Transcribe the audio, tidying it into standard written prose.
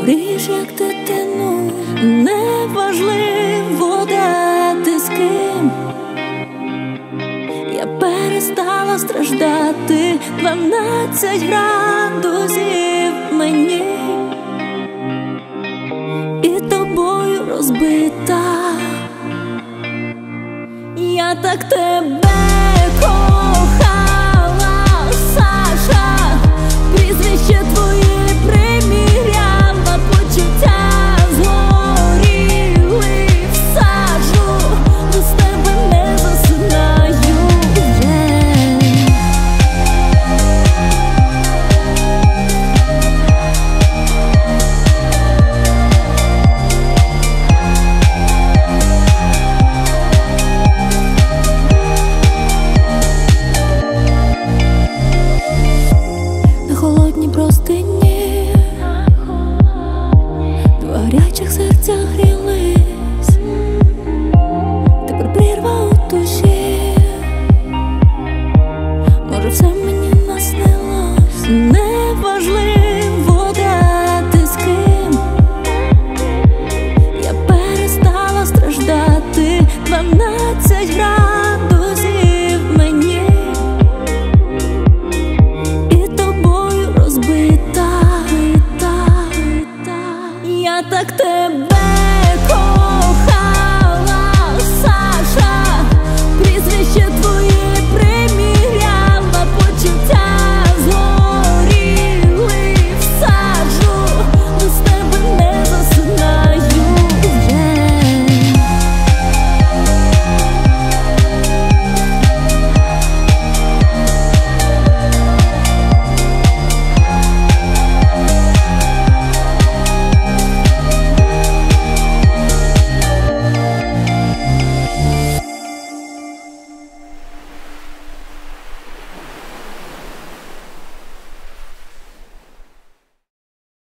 мрієш, як дитину, неважливо, де ти з ким. Я перестала страждати, 12 градусів мені, і тобою розбита. Я так тебе кохала, Саша, прізвище твоє приміряла, почуття згоріли в сажу, без тебе не засинаю вже. Холодні простині, два гарячих серця грілись, тепер прірва у душі. Може, все мені наснилось, неважливо.